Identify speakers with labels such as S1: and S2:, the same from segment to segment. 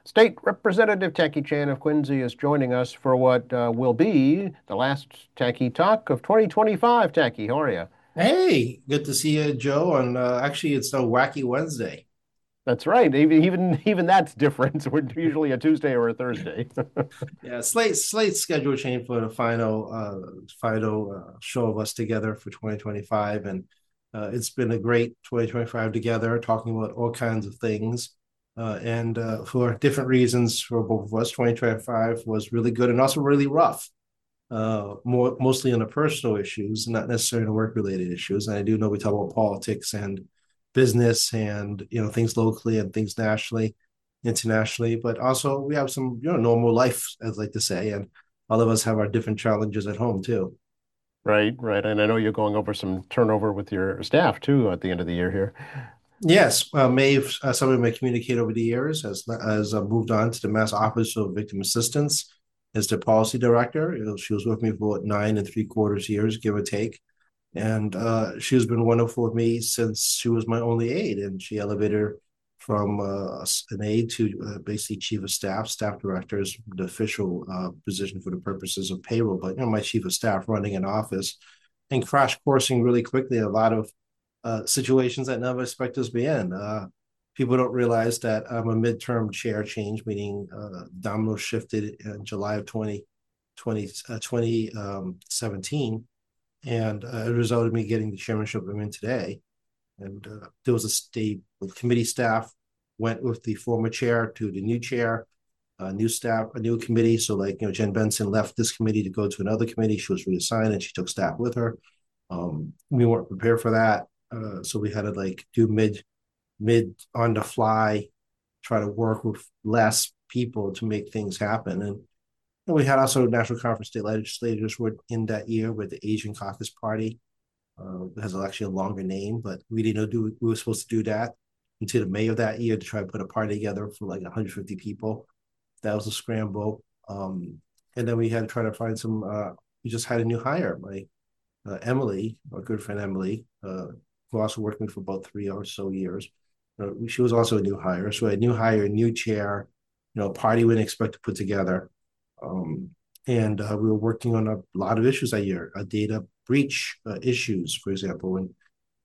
S1: State Representative Tacky Chan of Quincy is joining us for what will be the last Tacky Talk of 2025. Tacky, how are you?
S2: Hey, good to see you, Joe. And actually, it's a wacky Wednesday.
S1: That's right. Even that's different. We're usually a Tuesday or a Thursday.
S2: Yeah, slate schedule change for the final show of us together for 2025, and it's been a great 2025 together, talking about all kinds of things, and for different reasons for both of us. 2025 was really good and also really rough. Mostly on the personal issues, not necessarily on work related issues. And I do know we talk about politics and business and things locally and things nationally, internationally, but also we have some normal life, as I like to say, and all of us have our different challenges at home too.
S1: Right, right. And I know you're going over some turnover with your staff too at the end of the year here.
S2: Yes, Maeve, somebody may communicate over the years, has moved on to the Mass Office of Victim Assistance as the policy director. She was with me for 9 3/4 years, give or take. And she's been wonderful with me since she was my only aide, and she elevated her from an aide to basically chief of staff. Staff director is the official position for the purposes of payroll, but my chief of staff running an office and crash coursing really quickly a lot of situations that none of us expect us to be in. People don't realize that I'm a midterm chair change, meaning domino shifted in July of 2017, and it resulted in me getting the chairmanship I'm in today. And there was a state committee staff went with the former chair to the new chair, new staff, a new committee. So like Jen Benson left this committee to go to another committee. She was reassigned and she took staff with her. We weren't prepared for that, so we had to like do mid on the fly, try to work with less people to make things happen. And we had also National Conference state legislators were in that year with the Asian Caucus Party. It has actually a longer name, but we didn't know we were supposed to do that until the May of that year to try to put a party together for like 150 people. That was a scramble. And then we had to try to find some. We just had a new hire, my Emily, our good friend Emily, who also worked with me for about 3 or so years. She was also a new hire. So a new hire, new chair, party we didn't expect to put together. Um, and we were working on a lot of issues that year, data breach issues, for example, when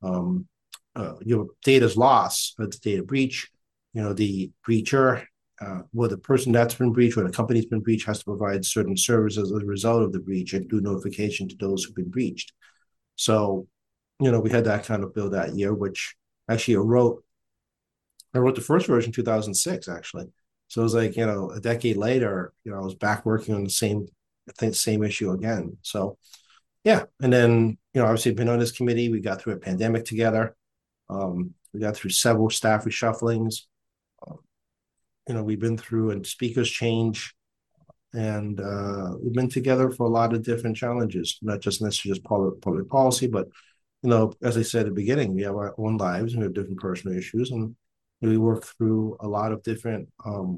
S2: data's lost, it's data breach, the breacher, the person that's been breached or the company's been breached has to provide certain services as a result of the breach and do notification to those who've been breached. So, we had that kind of bill that year, which actually I wrote the first version in 2006, actually. So it was like, a decade later, I was back working on the same issue again. So yeah. And then, obviously been on this committee. We got through a pandemic together. We got through several staff reshufflings. Uh, we've been through a speakers change, and we've been together for a lot of different challenges, not just necessarily just public policy, but as I said at the beginning, we have our own lives and we have different personal issues, and we work through a lot of different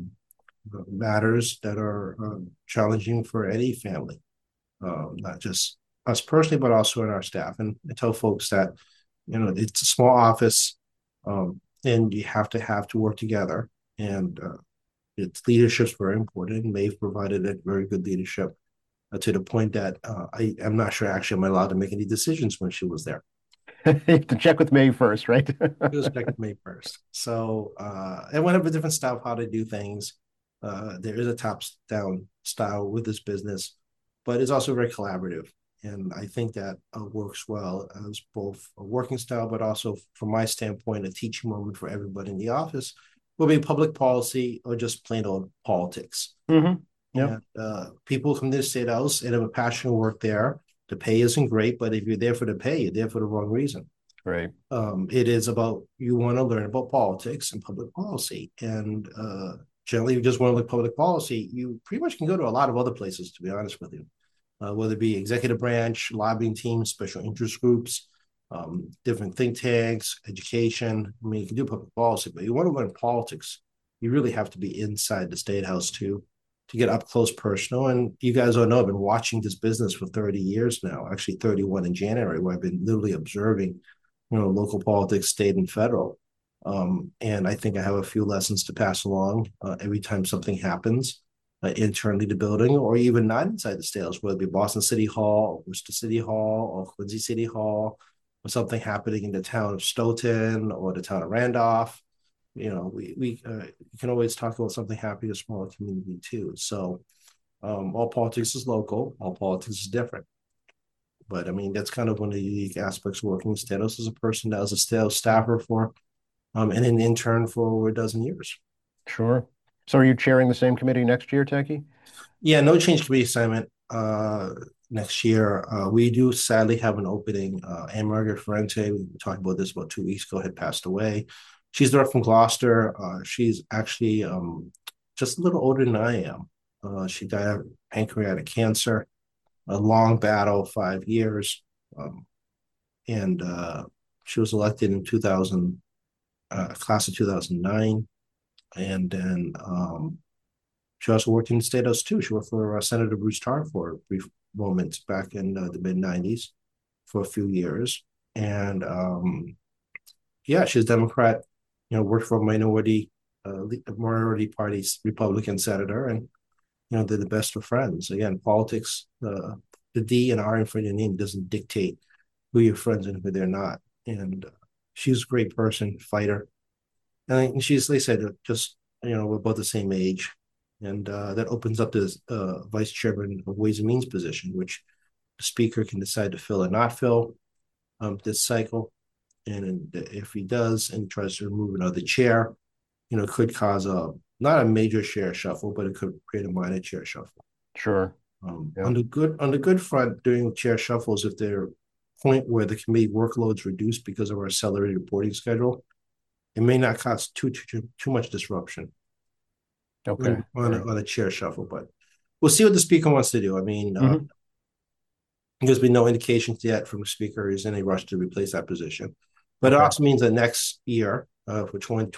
S2: matters that are challenging for any family, not just us personally, but also in our staff. And I tell folks that it's a small office, and you have to work together, and its leadership is very important. And Maeve provided a very good leadership to the point that I am not sure actually am I allowed to make any decisions when she was there.
S1: You have to check with May first, right?
S2: It was checked with me first. So and we have a different style of how to do things. There is a top down style with this business, but it's also very collaborative. And I think that works well as both a working style, but also from my standpoint, a teaching moment for everybody in the office, will be public policy or just plain old politics.
S1: hmm Yep.
S2: And people come to the state house and have a passion to work there. The pay isn't great, but if you're there for the pay, you're there for the wrong reason.
S1: Right.
S2: It is about you want to learn about politics and public policy. And generally, you just want to look public policy. You pretty much can go to a lot of other places, to be honest with you, whether it be executive branch, lobbying teams, special interest groups, different think tanks, education. I mean, you can do public policy, but you want to learn politics. You really have to be inside the state house to get up close personal. And you guys all know I've been watching this business for 30 years now, actually 31 in January, where I've been literally observing local politics, state and federal. And I think I have a few lessons to pass along every time something happens internally to building, or even not inside the state house, whether it be Boston City Hall, or Worcester City Hall, or Quincy City Hall, or something happening in the town of Stoughton or the town of Randolph. We can always talk about something happening in a smaller community too. So all politics is local, all politics is different. But I mean, that's kind of one of the unique aspects of working in State House as a person that was a State House staffer for and an intern for over a dozen years.
S1: Sure. So are you chairing the same committee next year, Techie?
S2: Yeah, no change committee assignment next year. We do sadly have an opening. Anne Margaret Ferrante, we talked about this about 2 weeks ago, had passed away. She's there from Gloucester. She's actually just a little older than I am. She died of pancreatic cancer, a long battle, 5 years. And she was elected in 2000, class of 2009. And then she also worked in the State House too. She worked for Senator Bruce Tarr for a brief moment back in the mid 90s for a few years. And yeah, she's a Democrat, worked for a minority party Republican senator, and they're the best of friends. Again, politics, the D and R in front of your name doesn't dictate who you're friends and who they're not. And she's a great person, fighter. And she's, they said, just, we're both the same age. And that opens up this vice chairman of Ways and Means position, which the speaker can decide to fill or not fill this cycle. And if he does and tries to remove another chair, it could cause not a major chair shuffle, but it could create a minor chair shuffle.
S1: Sure. Yeah.
S2: On the good front, doing chair shuffles, if they're point where the committee workload's reduced because of our accelerated reporting schedule, it may not cause too much disruption.
S1: Okay.
S2: On a chair shuffle, but we'll see what the speaker wants to do. I mean, there's been no indications yet from the speaker he's in a rush to replace that position. But it also means that next year, for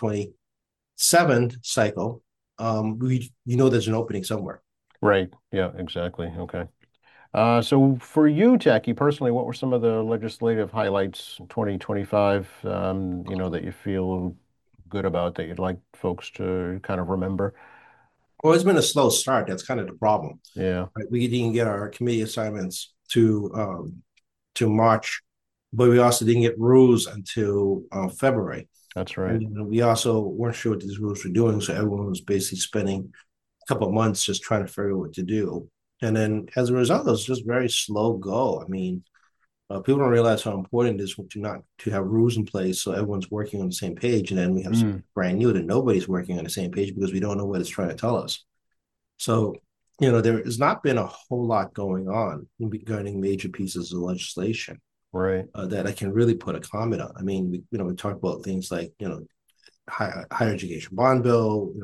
S2: 2027 cycle, there's an opening somewhere.
S1: Right. Yeah, exactly. Okay. So for you, Jackie, personally, what were some of the legislative highlights in 2025, that you feel good about that you'd like folks to kind of remember?
S2: Well, it's been a slow start. That's kind of the problem.
S1: Yeah,
S2: Right? We didn't get our committee assignments to March, but we also didn't get rules until February.
S1: that's right.
S2: And we also weren't sure what these rules were doing, so everyone was basically spending a couple of months just trying to figure out what to do. And then as a result, it was just very slow go. I mean, people don't realize how important it is to have rules in place so everyone's working on the same page. And then we have something brand new that nobody's working on the same page because we don't know what it's trying to tell us. So, there has not been a whole lot going on regarding major pieces of legislation,
S1: Right.
S2: that I can really put a comment on. I mean, we talk about things like, higher education bond bill,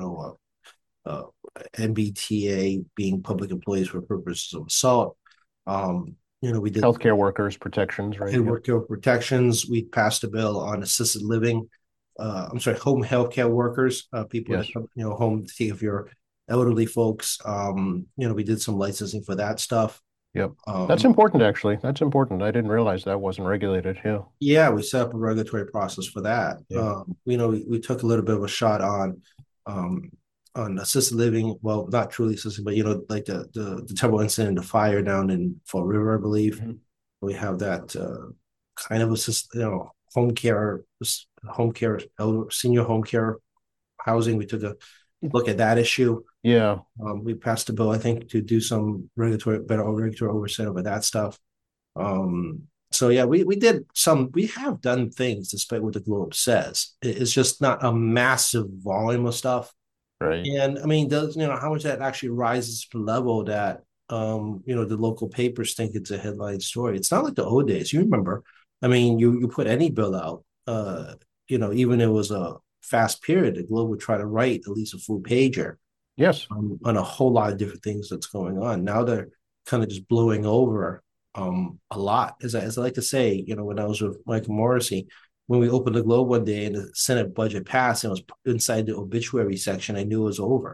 S2: MBTA being public employees for purposes of assault. We did
S1: Healthcare workers protections, right?
S2: worker protections. We passed a bill on assisted living. Home healthcare workers, people
S1: Yes.
S2: that come, home to take care of your elderly folks. We did some licensing for that stuff.
S1: Yep. That's important, actually. That's important. I didn't realize that wasn't regulated. Yeah.
S2: Yeah, we set up a regulatory process for that.
S1: Yeah.
S2: We took a little bit of a shot on assisted living. Well, not truly assisted, but like the terrible incident, the fire down in Fall River, I believe. We have that kind of assist, home care, senior home care housing. We took a look at that issue.
S1: Yeah.
S2: We passed a bill, I think, to do some better regulatory oversight over that stuff. So yeah, we have done things despite what the Globe says. It's just not a massive volume of stuff.
S1: Right.
S2: And I mean, how much that actually rises to the level that the local papers think it's a headline story. It's not like the old days. You remember, I mean, you put any bill out, even if it was a fast period, the Globe would try to write at least a full pager.
S1: Yes.
S2: On a whole lot of different things that's going on. Now they're kind of just blowing over a lot. As I like to say, when I was with Michael Morrissey, when we opened the Globe one day and the Senate budget passed and it was inside the obituary section, I knew it was over.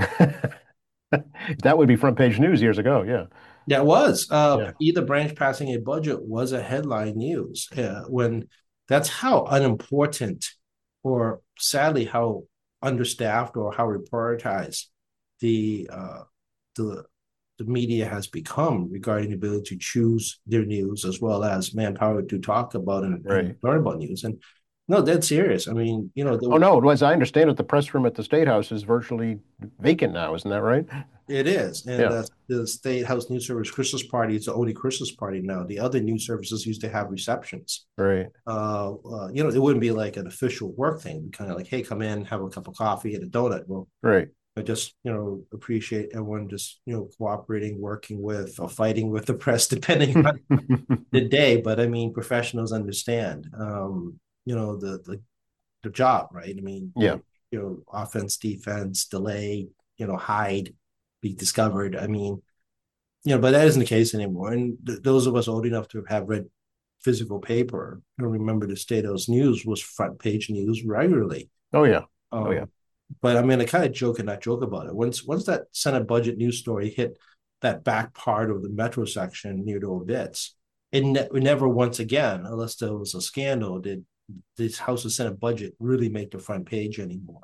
S1: That would be front page news years ago. Yeah.
S2: That was
S1: Yeah.
S2: either branch passing a budget was a headline news when that's how unimportant or sadly how understaffed or how prioritized the the the media has become regarding the ability to choose their news as well as manpower to talk about and
S1: Right.
S2: learn about news. And no, that's serious. I mean,
S1: Oh no, as I understand it, the press room at the State House is virtually vacant now, isn't that right?
S2: it is. And
S1: Yeah,
S2: the State House News Service Christmas party is the only Christmas party now. The other news services used to have receptions.
S1: right,
S2: It wouldn't be like an official work thing, kind of like, hey, come in, have a cup of coffee and a donut. Well,
S1: right.
S2: I just, appreciate everyone just, cooperating, working with, or fighting with the press, depending on the day. But I mean, professionals understand, the job, right? I mean,
S1: Yeah.
S2: offense, defense, delay, hide, be discovered. I mean, but that isn't the case anymore. And those of us old enough to have read physical paper, I remember the State House News was front page news regularly.
S1: Oh yeah. Oh yeah.
S2: Um, but I mean, I kind of joke and not joke about it. Once that Senate budget news story hit that back part of the metro section near the obits, it never once again, unless there was a scandal, did this House and Senate budget really make the front page anymore.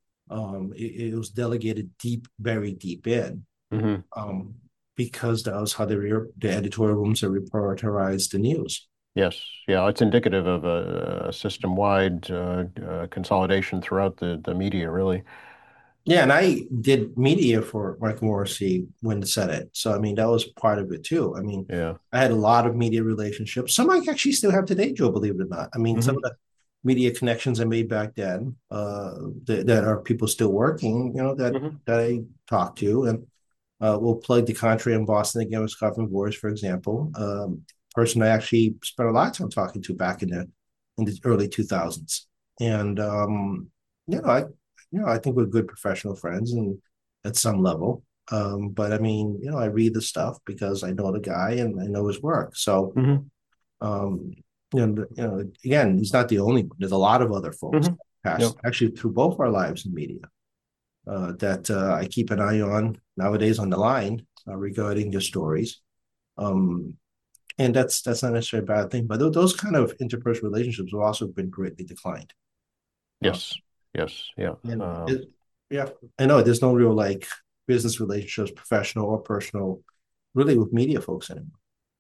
S2: It was delegated deep, very deep in,
S1: Hmm.
S2: um, because that was how the editorial rooms have reprioritized the news.
S1: Yes. Yeah. It's indicative of a system-wide consolidation throughout the media, really.
S2: Yeah, and I did media for Mike Morrissey when the Senate. So I mean that was part of it too. I mean,
S1: Yeah.
S2: I had a lot of media relationships. Some I actually still have today, Joe, believe it or not. I mean, some
S1: Hmm.
S2: of the media connections I made back then, that are people still working,
S1: Hmm.
S2: that I talked to. And we'll plug the country in Boston again with Scotland Boys, for example. Person I actually spent a lot of time talking to back in the early 2000s. And you know, I I think we're good professional friends and at some level. But I mean, I read the stuff because I know the guy and I know his work. So
S1: Hmm.
S2: um, again, he's not the only one. There's a lot of other folks
S1: Hmm.
S2: passed
S1: Yep.
S2: actually through both our lives in media, that I keep an eye on nowadays on the line, regarding the stories. Um, and that's not necessarily a bad thing. But those kind of interpersonal relationships have also been greatly declined. Uh,
S1: Yes. Yes. Yeah.
S2: and yeah, I know there's no real like business relationships, professional or personal, really with media folks anymore.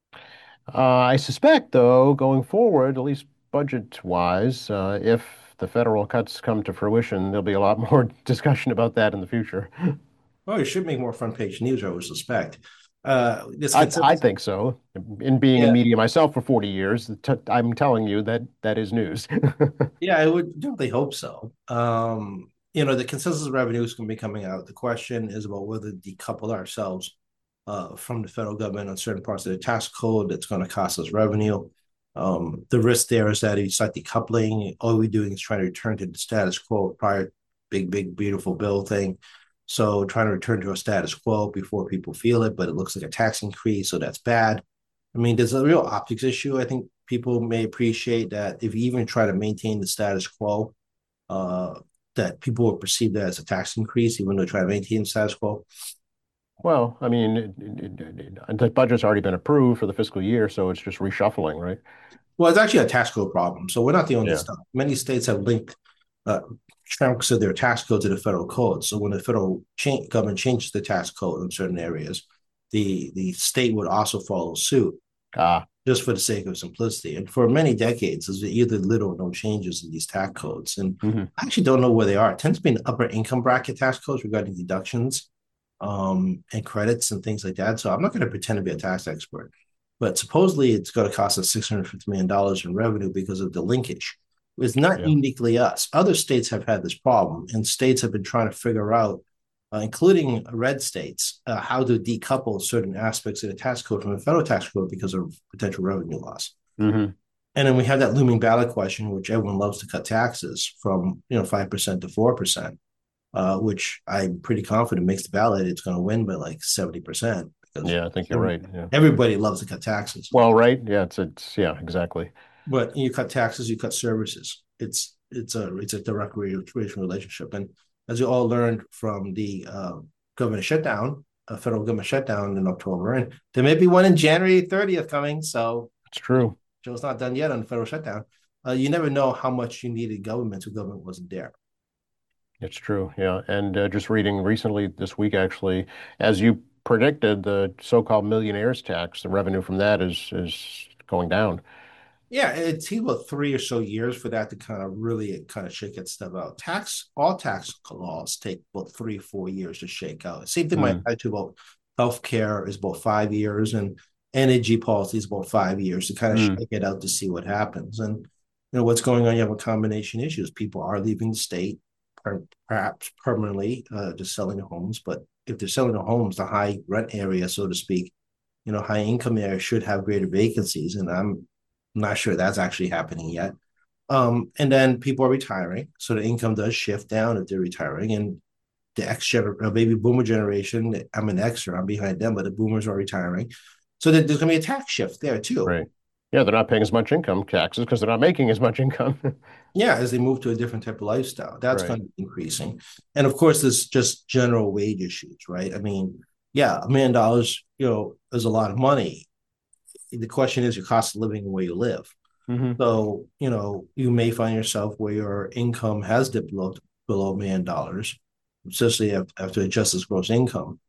S1: I suspect, though, going forward, at least budget-wise, if the federal cuts come to fruition, there'll be a lot more discussion about that in the future.
S2: Oh, it should make more front page news, I would suspect. This
S1: I
S2: consensus,
S1: think so. In being in
S2: yeah,
S1: media myself for 40 years, I'm telling you that that is news.
S2: yeah, I would definitely hope so. The consensus revenue is going to be coming out. The question is about whether to decouple ourselves from the federal government on certain parts of the tax code that's going to cost us revenue. The risk there is that if you start decoupling, all we're doing is trying to return to the status quo prior big, big, beautiful bill thing. So trying to return to a status quo before people feel it, but it looks like a tax increase, so that's bad. I mean, there's a real optics issue. I think people may appreciate that if you even try to maintain the status quo, uh, that people will perceive that as a tax increase, even though try to maintain the status quo.
S1: Well, I mean, the budget's already been approved for the fiscal year, so it's just reshuffling, right?
S2: Well, it's actually a tax code problem. So we're not the only
S1: Yeah.
S2: state. Many states have linked uh, chunks of their tax code to the federal code. So when the federal government changes the tax code in certain areas, the state would also follow suit,
S1: Ah.
S2: just for the sake of simplicity. And for many decades, there's either little or no changes in these tax codes. And
S1: Hmm.
S2: I actually don't know where they are. It tends to be in upper income bracket tax codes regarding deductions, and credits and things like that. So I'm not going to pretend to be a tax expert. But supposedly it's going to cost us $650 million in revenue because of the linkage. It's not
S1: Yeah.
S2: uniquely us. Other states have had this problem, and states have been trying to figure out, including red states, how to decouple certain aspects of the tax code from the federal tax code because of potential revenue loss.
S1: Hmm.
S2: And then we have that looming ballot question, which everyone loves to cut taxes from 5% to 4%, which I'm pretty confident makes the ballot. It's going to win by like 70% because
S1: Yeah, I think you're right. Yeah.
S2: everybody loves to cut taxes.
S1: Well, right. Yeah, yeah, exactly.
S2: But you cut taxes, you cut services. It's a direct relationship. And as you all learned from the government shutdown, federal government shutdown in October, and there may be one in January 30th coming. So
S1: It's true.
S2: Joe's not done yet on the federal shutdown. you never know how much you needed government if government wasn't there.
S1: It's true. Yeah. And just reading recently this week, actually, as you predicted, the so-called millionaires tax, the revenue from that is going down.
S2: Yeah, it takes about 3 or so years for that to kind of really kind of shake its stuff out. All tax laws take about 3 or 4 years to shake out. Same thing might
S1: Mm,
S2: apply to about healthcare is about 5 years, and energy policy is about 5 years to kind of
S1: mm,
S2: shake it out to see what happens. And what's going on, you have a combination issues. People are leaving the state, perhaps permanently, just selling their homes. But if they're selling their homes, the high rent area, so to speak, high income areas should have greater vacancies, and I'm not sure that's actually happening yet. And then people are retiring, so the income does shift down if they're retiring. And the baby boomer generation, I'm an Xer, I'm behind them, but the boomers are retiring, so there's going to be a tax shift there too.
S1: right. Yeah, they're not paying as much income taxes because they're not making as much income.
S2: Yeah, as they move to a different type of lifestyle, that's
S1: Right.
S2: going to be increasing. And of course, there's just general wage issues, right? I mean, yeah, $1 million, is a lot of money. The question is your cost of living and where you live.
S1: Hmm.
S2: So, you may find yourself where your income has dipped below $1 million, especially after adjusted gross income.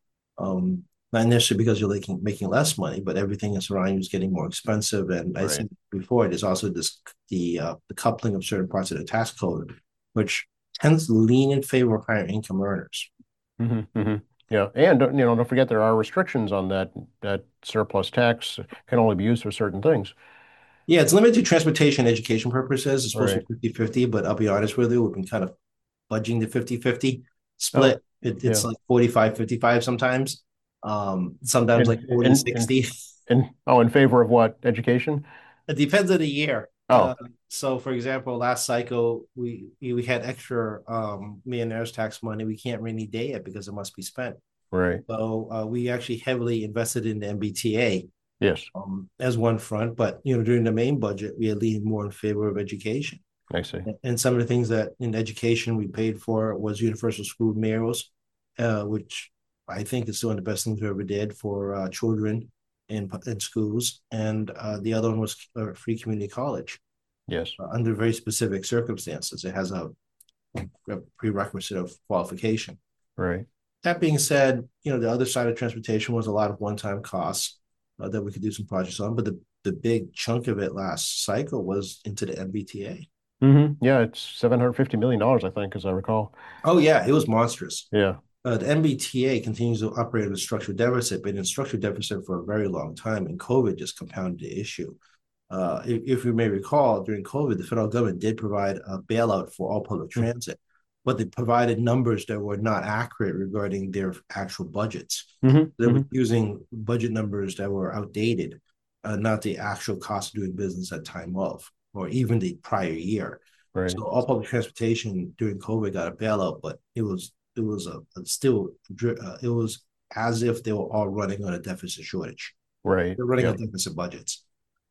S2: Not necessarily because you're making less money, but everything that's around you is getting more expensive. And I
S1: Right.
S2: said before, there's also the coupling of certain parts of the tax code, which tends to lean in favor of higher income earners.
S1: Hmm. Hmm. Yeah. And don't forget there are restrictions on that surplus tax can only be used for certain things.
S2: Yeah, it's limited to transportation and education purposes. It's supposed to
S1: Right.
S2: be 50-50, but I'll be honest with you, we've been kind of budging the 50-50
S1: Oh,
S2: split. It's
S1: yeah.
S2: like 45-55 sometimes. Sometimes like
S1: In
S2: forty
S1: in in
S2: 60.
S1: in favor of what? Education?
S2: It depends on the year.
S1: Oh,
S2: So for example, last cycle we had extra millionaires tax money. We can't rainy day it because it must be spent.
S1: right.
S2: So we actually heavily invested in the MBTA
S1: Yes,
S2: as one front, but during the main budget, we had leaned more in favor of education.
S1: I see.
S2: And some of the things that in education we paid for was universal school meals, which I think is one of the best things we ever did for children in schools. And the other one was free community college
S1: Yes,
S2: under very specific circumstances. It has a prerequisite of qualification.
S1: right.
S2: That being said, the other side of transportation was a lot of one-time costs that we could do some projects on, but the big chunk of it last cycle was into the MBTA.
S1: Yeah, it's $750 million, I think, as I recall.
S2: Oh yeah, it was monstrous.
S1: Yeah,
S2: The MBTA continues to operate in a structural deficit, but in structural deficit for a very long time, and COVID just compounded the issue. If you may recall, during COVID, the federal government did provide a bailout for all public
S1: mm,
S2: transit, but they provided numbers that were not accurate regarding their actual budgets.
S1: hmm
S2: They were
S1: hmm
S2: using budget numbers that were outdated, not the actual cost of doing business at time of, or even the prior year.
S1: right,
S2: So all public transportation during COVID got a bailout, but it was still it was as if they were all running on a deficit shortage.
S1: right.
S2: They're running
S1: Yeah,
S2: on deficit budgets.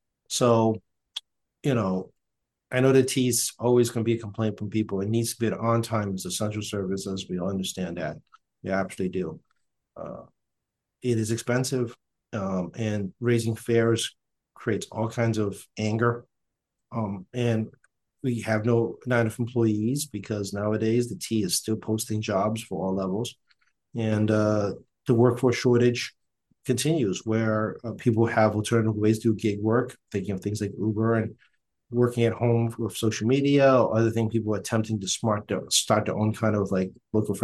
S2: So, you know, I know that T is always going to be a complaint from people. It needs to be on time as essential services. We all understand that. We absolutely do. Uh, it is expensive, and raising fares creates all kinds of anger. And we have not enough employees because nowadays the T is still posting jobs for all levels, and the workforce shortage continues where people have alternative ways to do gig work, thinking of things like Uber and working at home with social media or other things. People are attempting to start their own kind of like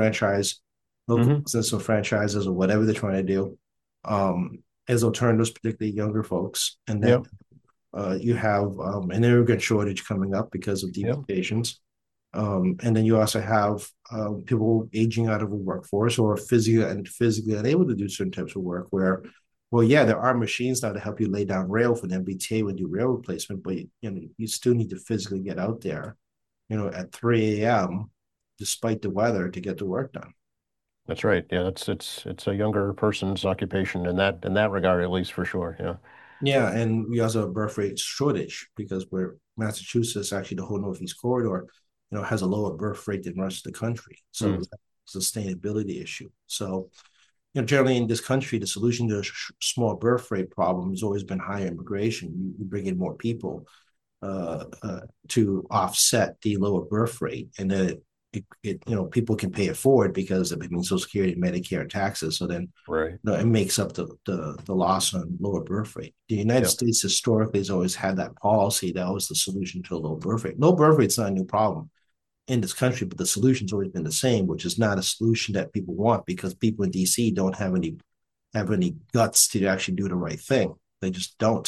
S2: local
S1: hmm
S2: business or franchises or whatever they're trying to do, as alternatives, particularly younger folks. And
S1: yeah,
S2: then you have an immigrant shortage coming up because of
S1: yeah,
S2: deportations. And then you also have people aging out of the workforce or physically unable to do certain types of work where, well, yeah, there are machines now to help you lay down rail for the MBTA when you do rail replacement, but you still need to physically get out there, at 3 a.m. despite the weather to get the work done.
S1: that's right. Yeah, it's a younger person's occupation in that regard, at least for sure. Yeah.
S2: Yeah, and we also have a birth rate shortage because we're Massachusetts, actually the whole Northeast corridor, has a lower birth rate than the rest of the country. So
S1: Mm,
S2: it's a sustainability issue. So, generally in this country, the solution to a small birth rate problem has always been higher immigration. You bring in more people. to offset the lower birth rate, and then people can pay it forward because of paying Social Security, Medicare, taxes. So then
S1: Right.
S2: it makes up the loss on lower birth rate. The United
S1: Yep.
S2: States historically has always had that policy. That was the solution to a low birth rate. Low birth rate is not a new problem in this country, but the solution's always been the same, which is not a solution that people want because people in DC don't have any guts to actually do the right thing. They just don't,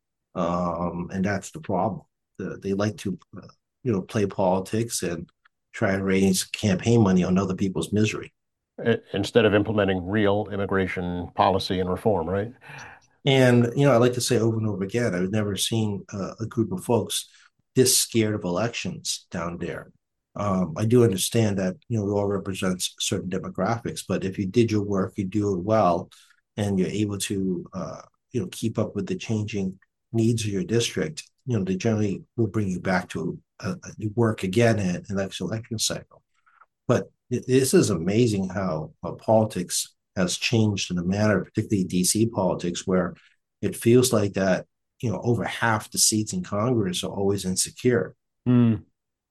S2: and that's the problem. They like to, play politics and try and raise campaign money on other people's misery.
S1: Instead of implementing real immigration policy and reform, right?
S2: And I like to say over and over again, I've never seen a group of folks this scared of elections down there. I do understand that we all represent certain demographics, but if you did your work, you do it well, and you're able to keep up with the changing needs of your district, they generally will bring you back to work again in the next election cycle. But this is amazing how politics has changed in a manner, particularly DC politics, where it feels like that over half the seats in Congress are always insecure.
S1: Mm,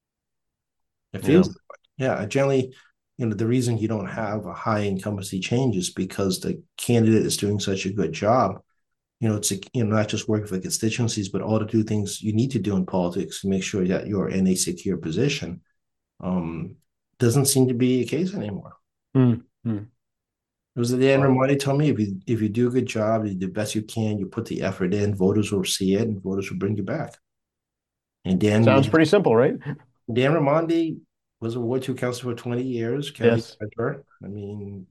S2: It
S1: yeah.
S2: feels, yeah. Generally, the reason you don't have a high incumbency change is because the candidate is doing such a good job. It's not just working for constituencies, but all the do things you need to do in politics to make sure that you're in a secure position. Um, doesn't seem to be a case anymore.
S1: Mm, mm.
S2: It was Dan
S1: Well,
S2: Ramadi told me if you do a good job, you do the best you can, you put the effort in, voters will see it, and voters will bring you back. And
S1: sounds pretty simple, right?
S2: Dan Raimondi was a Ward 2 councilor for 20 years, county
S1: Yes.
S2: treasurer. I mean,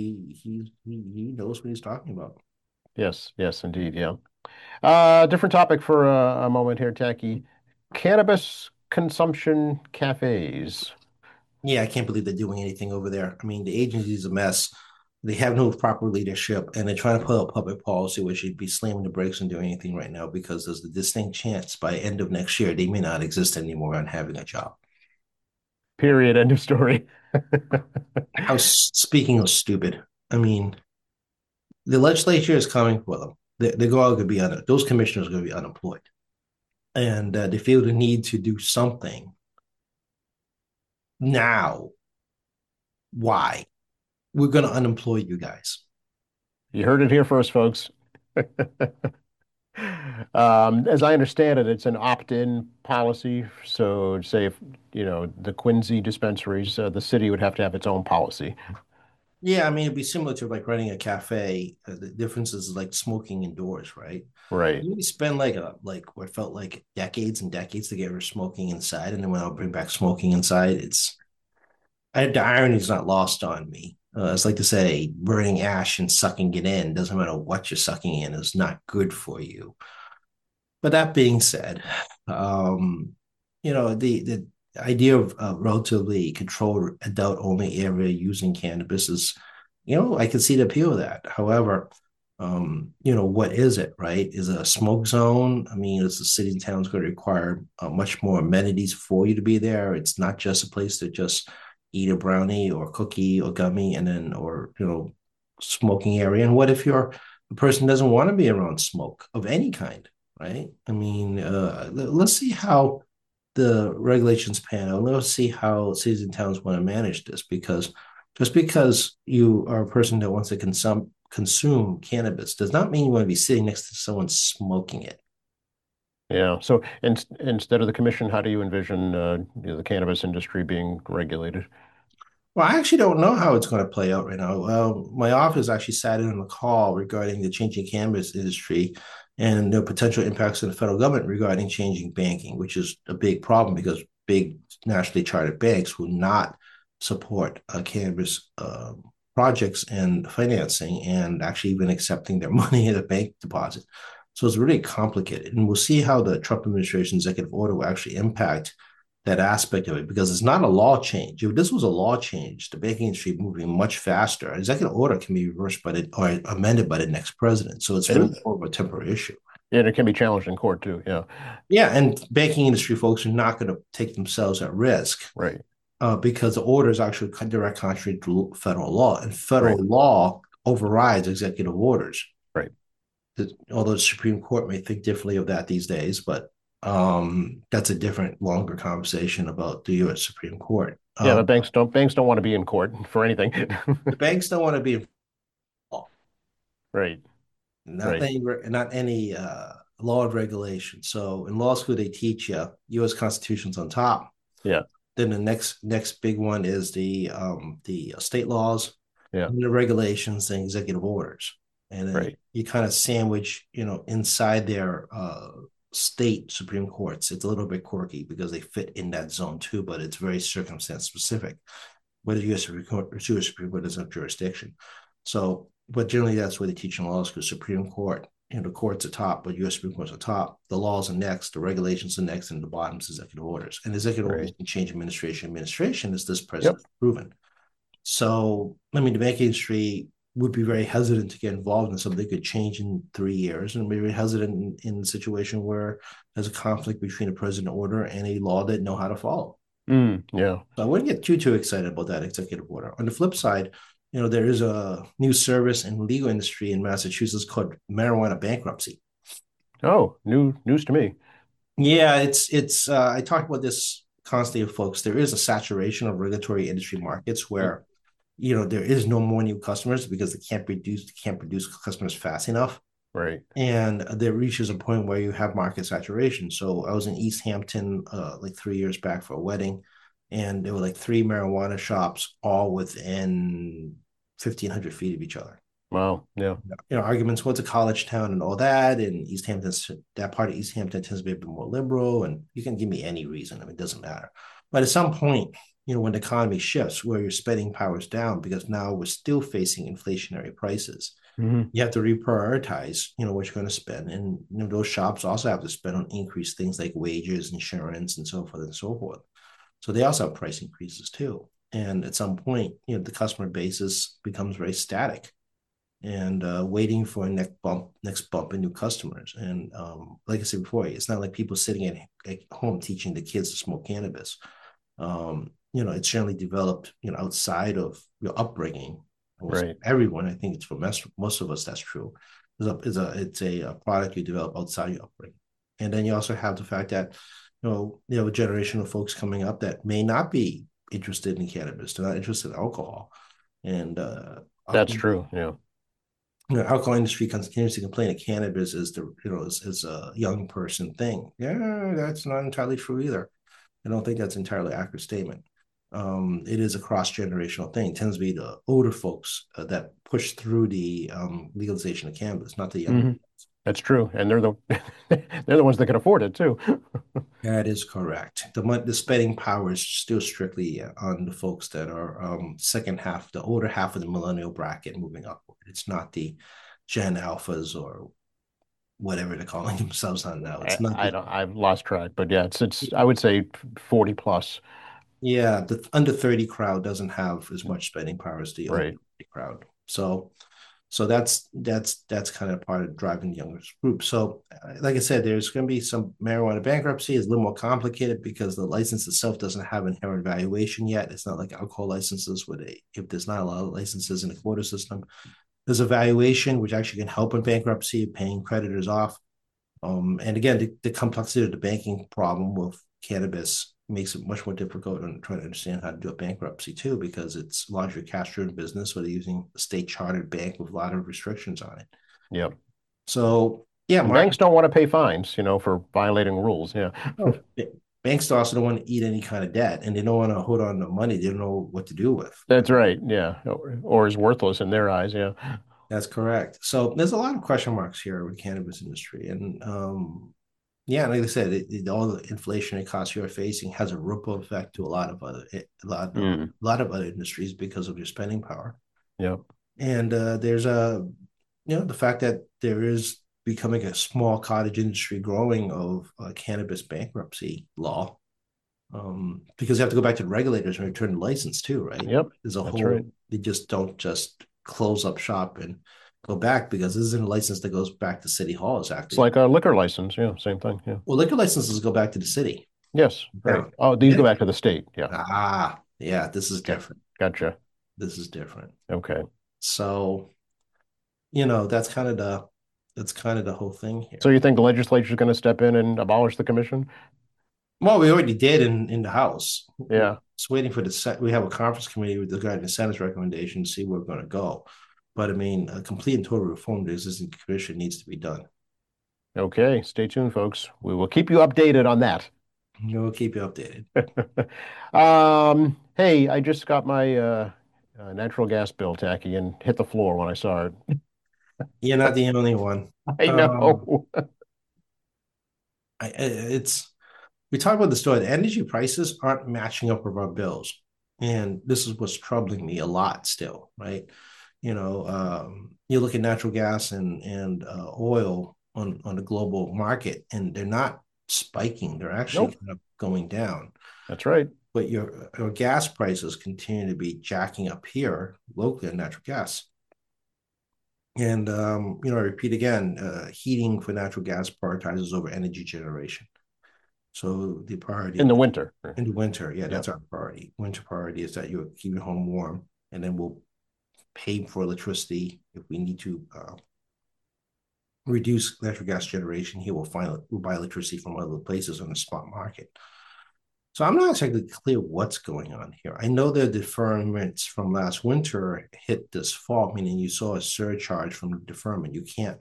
S2: he knows what he's talking about.
S1: Yes. Yes, indeed. Yeah. Different topic for a moment here, Tacky. Cannabis consumption cafes.
S2: Yeah, I can't believe they're doing anything over there. I mean, the agency is a mess. They have no proper leadership, and they're trying to put out public policy, which should be slamming the brakes and doing anything right now because there's a distinct chance by end of next year they may not exist anymore on having a job.
S1: Period. End of story.
S2: How speaking of stupid, I mean, the legislature is coming for them. They're all going to be those commissioners are going to be unemployed, and they feel the need to do something now. Why? We're going to unemploy you guys.
S1: You heard it here first, folks. As I understand it, it's an opt-in policy. So say if, the Quincy dispensaries, the city would have to have its own policy.
S2: Yeah, I mean, it'd be similar to like running a cafe. The difference is like smoking indoors, right?
S1: Right.
S2: You spend like what felt like decades and decades to get rid of smoking inside, and then when I'll bring back smoking inside, the irony is not lost on me. It's like to say burning ash and sucking it in doesn't matter what you're sucking in is not good for you. But that being said, the idea of a relatively controlled adult only area using cannabis is, I can see the appeal of that. However, what is it, right? Is it a smoke zone? I mean, is the city and town's going to require much more amenities for you to be there? It's not just a place to just eat a brownie or cookie or gummy and then, or, smoking area. And what if you're a person doesn't want to be around smoke of any kind? Right? I mean, let's see how the regulations pan out. Let's see how cities and towns want to manage this because just because you are a person that wants to consume cannabis does not mean you want to be sitting next to someone smoking it.
S1: Yeah. So instead of the commission, how do you envision the cannabis industry being regulated?
S2: Well, I actually don't know how it's going to play out right now. My office actually sat in on a call regarding the changing cannabis industry and the potential impacts on the federal government regarding changing banking, which is a big problem because big nationally chartered banks will not support cannabis projects and financing and actually even accepting their money at a bank deposit. So it's really complicated. And we'll see how the Trump administration executive order will actually impact that aspect of it because it's not a law change. If this was a law change, the banking industry moving much faster. An executive order can be reversed by or amended by the next president. So it's really
S1: And
S2: more of a temporary issue.
S1: and it can be challenged in court too. Yeah.
S2: Yeah, and banking industry folks are not going to take themselves at risk
S1: Right.
S2: because the order is actually direct contrary to federal law, and
S1: Right.
S2: federal law overrides executive orders.
S1: Right.
S2: Although the Supreme Court may think differently of that these days, but That's a different, longer conversation about the U.S. Supreme Court.
S1: Yeah, the banks don't want to be in court for anything.
S2: The banks don't want to be
S1: Right,
S2: not
S1: right.
S2: any not any law of regulation. So in law school, they teach you U.S. Constitution's on top.
S1: Yeah,
S2: Then the next big one is the state laws,
S1: yeah,
S2: and the regulations, and executive orders, and then
S1: right,
S2: you kind of sandwich, inside their state Supreme Courts. It's a little bit quirky because they fit in that zone too, but it's very circumstance specific. Whether U.S. Supreme Court or U.S. Supreme Court doesn't have jurisdiction. So, but generally that's what they teach in law school. Supreme Court, the court's at top, but U.S. Supreme Court's at top. The laws are next, the regulations are next, and the bottom is executive orders. And executive orders
S1: right.
S2: can change administration. Administration is this
S1: Yep.
S2: president proven. So, I mean, the banking industry would be very hesitant to get involved in something that could change in 3 years, and maybe hesitant in a situation where there's a conflict between a president order and a law that know how to follow.
S1: Yeah.
S2: So I wouldn't get too excited about that executive order. On the flip side, there is a new service in the legal industry in Massachusetts called marijuana bankruptcy.
S1: Oh, news to me.
S2: Yeah, it's I talk about this constantly with folks. There is a saturation of regulatory industry markets
S1: Mm,
S2: where there is no more new customers because they can't produce customers fast enough.
S1: right.
S2: And there reaches a point where you have market saturation. So I was in East Hampton like 3 years back for a wedding, and there were like three marijuana shops all within 1,500 feet of each other.
S1: Wow. Yeah.
S2: Arguments, what's a college town and all that, and East Hampton, that part of East Hampton tends to be a bit more liberal, and you can give me any reason. I mean, it doesn't matter. But at some point, when the economy shifts, where your spending power is down, because now we're still facing inflationary prices,
S1: Hmm.
S2: you have to reprioritize, what you're going to spend. And those shops also have to spend on increased things like wages, insurance, and so forth and so forth. So they also have price increases too. And at some point, the customer basis becomes very static and waiting for a next bump in new customers. And like I said before, it's not like people sitting at home teaching the kids to smoke cannabis. It's generally developed, outside of your upbringing. Almost
S1: Right.
S2: everyone, I think it's for most of us, that's true. It's a product you develop outside your upbringing. And then you also have the fact that, you have a generation of folks coming up that may not be interested in cannabis. They're not interested in alcohol. And
S1: That's true. Yeah.
S2: alcohol industry continues to complain that cannabis is is a young person thing. Yeah, that's not entirely true either. I don't think that's an entirely accurate statement. It is a cross generational thing. It tends to be the older folks that push through the legalization of cannabis, not the younger.
S1: Hmm. That's true. And they're the ones that can afford it too.
S2: That is correct. The spending power is still strictly on the folks that are second half, the older half of the millennial bracket moving upward. It's not the Gen Alphas or whatever they're calling themselves on now. It's not
S1: I
S2: the
S1: don't, I've lost track, but yeah, it's I would say 40 plus.
S2: Yeah, the under 30 crowd doesn't have as much spending power as the over
S1: Right.
S2: 30 crowd. So that's kind of part of driving the younger group. So, like I said, there's going to be some marijuana bankruptcy. It's a little more complicated because the license itself doesn't have inherent valuation yet. It's not like alcohol licenses where if there's not a lot of licenses in the quota system, there's a valuation which actually can help in bankruptcy, paying creditors off. And again, the complexity of the banking problem with cannabis makes it much more difficult and trying to understand how to do a bankruptcy too, because it's largely cash driven business, where they're using a state chartered bank with a lot of restrictions on it.
S1: Yep.
S2: So yeah,
S1: And
S2: market
S1: banks don't want to pay fines, for violating rules. Yeah.
S2: oh, banks also don't want to eat any kind of debt, and they don't want to hold on to money they don't know what to do with.
S1: That's right. Yeah. Or is worthless in their eyes. Yeah.
S2: That's correct. So there's a lot of question marks here with the cannabis industry, and yeah, like I said, all the inflationary costs you're facing has a ripple effect to
S1: Mm.
S2: a lot of other industries because of your spending power.
S1: Yep.
S2: And there's the fact that there is becoming a small cottage industry growing of cannabis bankruptcy law, because you have to go back to the regulators and return the license too, right?
S1: Yep.
S2: There's a
S1: That's right.
S2: whole, they just don't just close up shop and go back, because this isn't a license that goes back to city hall. It's
S1: It's
S2: actually,
S1: like a liquor license. Yeah. Same thing. Yeah.
S2: well, liquor licenses go back to the city.
S1: Yes. Right.
S2: Now,
S1: Oh, these go back to the state. Yeah.
S2: yeah, this is
S1: Okay.
S2: different.
S1: Gotcha.
S2: This is different.
S1: Okay.
S2: So, that's kind of That's kind of the whole thing
S1: So
S2: here.
S1: you think the legislature is going to step in and abolish the commission?
S2: Well, we already did in the House.
S1: Yeah.
S2: It's waiting for the Senate. We have a conference committee with regarding the Senate's recommendation to see where we're going to go. But I mean, a complete and total reform of the existing commission needs to be done.
S1: Okay. Stay tuned, folks. We will keep you updated on that.
S2: We'll keep you updated.
S1: Hey, I just got my natural gas bill, Tacky, and hit the floor when I saw it.
S2: You're not the only one.
S1: I
S2: Um,
S1: know.
S2: it's we talk about the story. The energy prices aren't matching up with our bills, and this is what's troubling me a lot still. Right? You look at natural gas and oil on the global market, and they're not spiking. They're actually
S1: Nope.
S2: kind of going down.
S1: That's right.
S2: But your gas prices continue to be jacking up here locally on natural gas. And I repeat again, heating for natural gas prioritizes over energy generation. So the priority
S1: In the winter.
S2: in the winter, yeah,
S1: Yeah.
S2: that's our priority. Winter priority is that you keep your home warm, and then we'll pay for electricity if we need to reduce natural gas generation. Here we'll buy electricity from other places on the spot market. So I'm not exactly clear what's going on here. I know the deferments from last winter hit this fall, meaning you saw a surcharge from the deferment. You can't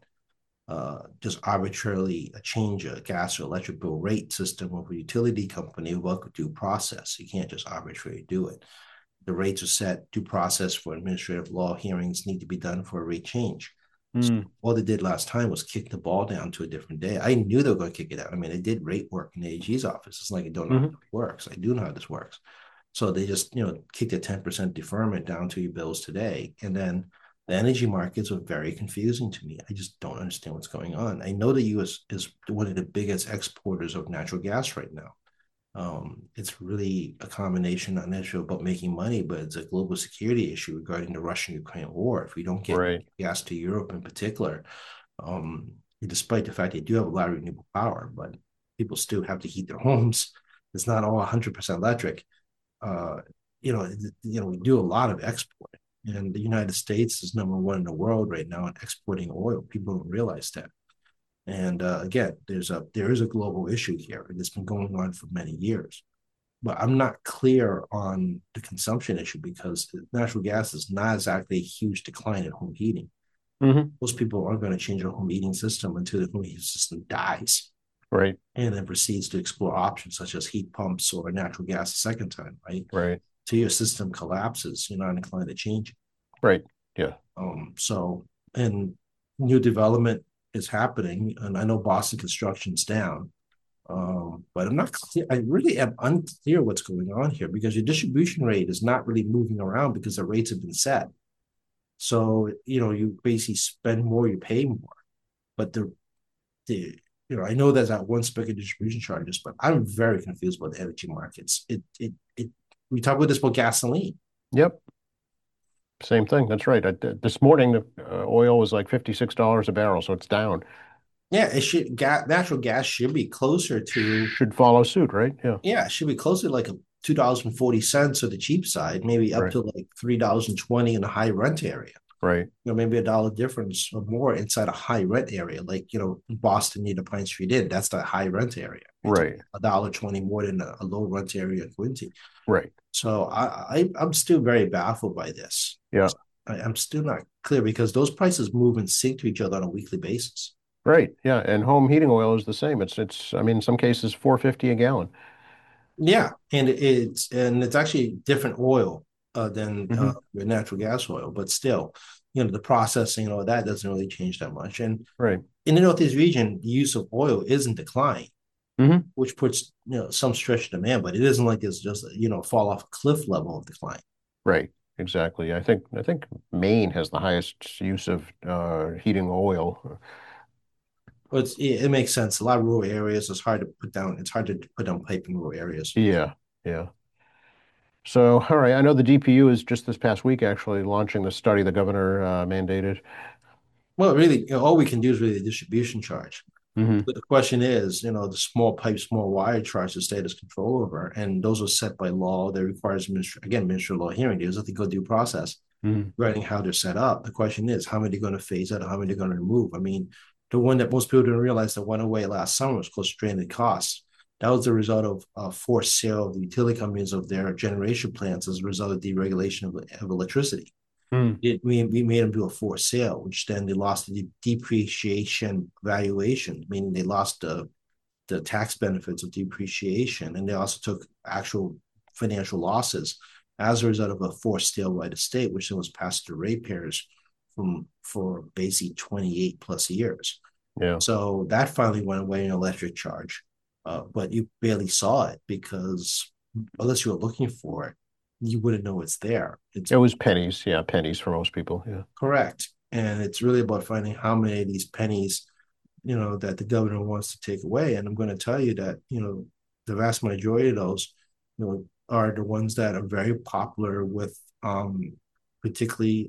S2: just arbitrarily change a gas or electric bill rate system of a utility company without due process. You can't just arbitrarily do it. The rates are set, due process for administrative law hearings need to be done for a rate change. So
S1: Mm.
S2: all they did last time was kick the ball down to a different day. I knew they were going to kick it out. I mean, I did rate work in the AG's office. It's like I don't know how
S1: Hmm.
S2: it works. I do know how this works. So they just, kicked a 10% deferment down to your bills today. And then the energy markets are very confusing to me. I just don't understand what's going on. I know the US is one of the biggest exporters of natural gas right now. It's really a combination, not necessarily about making money, but it's a global security issue regarding the Russian-Ukraine war. If we don't get
S1: Right.
S2: gas to Europe in particular, um, despite the fact they do have a lot of renewable power, but people still have to heat their homes. It's not all 100% electric. Uh, we do a lot of export, and the United States is number one in the world right now in exporting oil. People don't realize that. And again, there is a global issue here, and it's been going on for many years. But I'm not clear on the consumption issue because natural gas is not exactly a huge decline in home heating.
S1: Hmm.
S2: Most people aren't going to change their home heating system until the home heating system dies
S1: Right.
S2: and then proceeds to explore options such as heat pumps or natural gas a second time, right?
S1: Right.
S2: Till your system collapses, you're not inclined to change.
S1: Right. Yeah.
S2: So, and new development is happening, and I know Boston construction's down, but I'm not clear. I really am unclear what's going on here because your distribution rate is not really moving around because the rates have been set. So you basically spend more, you pay more. But the I know there's that one spec of distribution charges, but I'm very confused about the energy markets. It we talk about this about gasoline.
S1: Yep. Same thing. That's right. This morning, the oil was like $56 a barrel, so it's down.
S2: Yeah, it should natural gas should be closer to
S1: Should follow suit, right? Yeah.
S2: yeah, it should be closer to like a $2.40 on the cheap side, maybe up
S1: Right.
S2: to like $3.20 in a high rent area.
S1: Right.
S2: Maybe a dollar difference or more inside a high rent area, like Boston near the Pine Street Inn. That's the high rent area. It's
S1: Right.
S2: $1.20 more than a low rent area in Quincy.
S1: Right.
S2: So I'm still very baffled by this.
S1: Yeah.
S2: I'm still not clear because those prices move and sync to each other on a weekly basis.
S1: Right. Yeah. And home heating oil is the same. I mean, in some cases, 450 a gallon.
S2: Yeah, and it's actually different oil than
S1: Hmm.
S2: your natural gas oil, but still, the processing and all that doesn't really change that much. And
S1: Right.
S2: in the Northeast region, the use of oil is in decline,
S1: Hmm.
S2: which puts some stretch demand, but it isn't like it's just fall off a cliff level of decline.
S1: Right. Exactly. I think Maine has the highest use of heating oil.
S2: But it makes sense. A lot of rural areas, it's hard to put down. It's hard to put down pipe in rural areas.
S1: Yeah. Yeah. So, all right. I know the DPU is just this past week actually launching the study the governor mandated.
S2: Well, really, all we can do is really the distribution charge.
S1: Hmm.
S2: But the question is, the small pipe, small wire charge the state has control over, and those are set by law. That requires minister law hearing. There's nothing go due process
S1: Hmm.
S2: regarding how they're set up. The question is, how many are going to phase out? How many are going to remove? I mean, The one that most people didn't realize that went away last summer was called stranded costs. That was the result of forced sale of the utility companies of their generation plants as a result of deregulation of electricity.
S1: Mm.
S2: We made them do a forced sale, which then they lost the depreciation valuation, meaning they lost the tax benefits of depreciation, and they also took actual financial losses as a result of a forced sale by the state, which then was passed to ratepayers for basically 28 plus years.
S1: Yeah.
S2: So that finally went away in electric charge, but you barely saw it because unless you were looking for it, you wouldn't know it's there. It's
S1: It was pennies. Yeah, pennies for most people. Yeah.
S2: correct, and it's really about finding how many of these pennies that the governor wants to take away. And I'm going to tell you that the vast majority of those are the ones that are very popular with particularly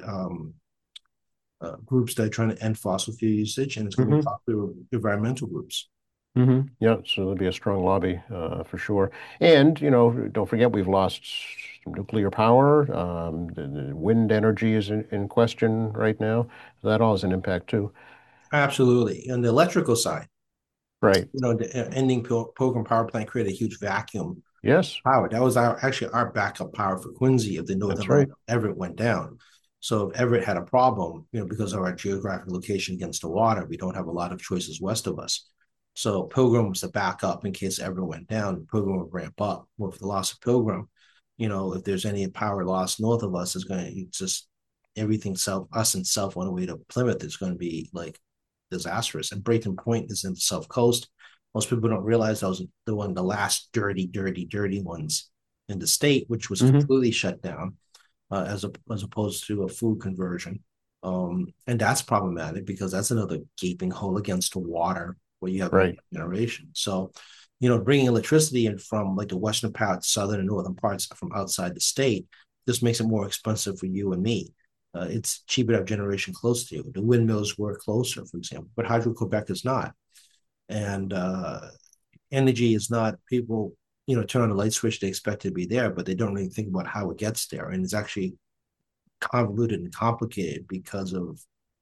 S2: groups that are trying to end fossil fuel usage, and it's going to be
S1: Hmm.
S2: popular with environmental groups.
S1: Yeah, so there'll be a strong lobby for sure. And, don't forget we've lost some nuclear power. The wind energy is in question right now. So that all has an impact too.
S2: Absolutely. On the electrical side,
S1: Right.
S2: the ending Pilgrim Power Plant created a huge vacuum
S1: Yes,
S2: power. That was actually our backup power for Quincy if the northern
S1: that's
S2: line
S1: right.
S2: of Everett went down. So if Everett had a problem, because of our geographic location against the water, we don't have a lot of choices west of us. So Pilgrim was the backup in case Everett went down. Pilgrim would ramp up. With the loss of Pilgrim, if there's any power loss north of us, is going to just everything south us and south on the way to Plymouth is going to be like disastrous. And Brayton Point is in the South Coast. Most people don't realize that was the last dirty, dirty, dirty ones in the state, which was
S1: Hmm.
S2: completely shut down as opposed to a food conversion. And that's problematic because that's another gaping hole against the water where you have no
S1: Right.
S2: generation. So, bringing electricity in from like the western parts, southern and northern parts from outside the state, this makes it more expensive for you and me. It's cheaper to have generation close to you. The windmills were closer, for example, but Hydro Quebec is not. And energy is not people turn on the light switch, they expect it to be there, but they don't really think about how it gets there, and it's actually convoluted and complicated because of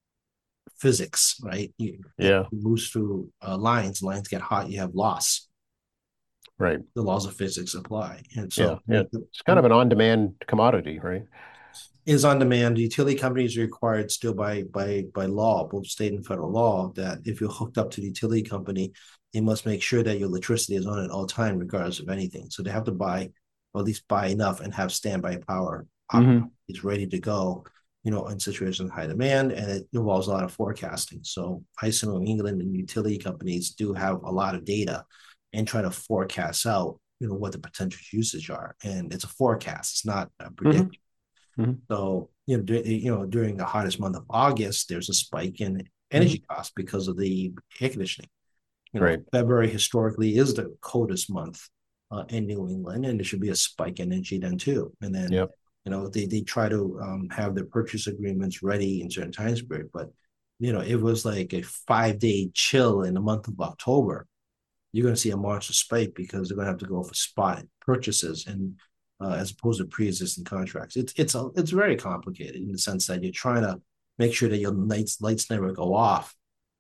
S2: physics, right? It
S1: Yeah.
S2: moves through lines get hot, you have loss,
S1: Right.
S2: the laws of physics apply. And
S1: Yeah.
S2: so
S1: Yeah. It's kind of an on-demand commodity, right?
S2: is on demand. Utility companies are required still by law, both state and federal law, that if you're hooked up to the utility company, they must make sure that your electricity is on at all time, regardless of anything. So they have to buy, or at least buy enough, and have standby power
S1: Hmm.
S2: is ready to go, in situations of high demand, and it involves a lot of forecasting. So ISO New England and utility companies do have a lot of data and try to forecast out, what the potential usage are. And it's a forecast, it's not a
S1: Hmm.
S2: prediction.
S1: Hmm.
S2: So, during the hottest month of August, there's a spike in
S1: Hmm.
S2: energy costs because of the air conditioning.
S1: Right.
S2: February historically is the coldest month in New England, and there should be a spike in energy then too. And then,
S1: Yep.
S2: they try to have their purchase agreements ready in certain time period, but it was like a 5 day chill in the month of October. You're going to see a monster spike because they're going to have to go for spot purchases and as opposed to pre-existing contracts. It's very complicated in the sense that you're trying to make sure that your lights never go off,